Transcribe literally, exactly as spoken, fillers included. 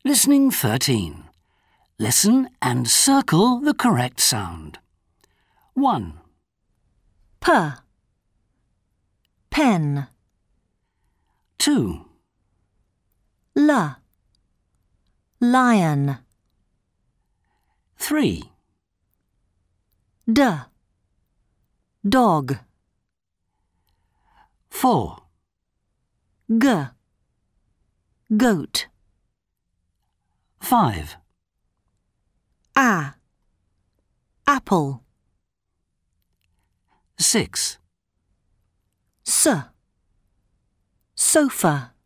Listening thirteen. Listen and circle the correct sound. one. P. Pen. two. L. Lion. three. D. Dog. four. G. Goat. five. A. Apple. six. S. Sofa.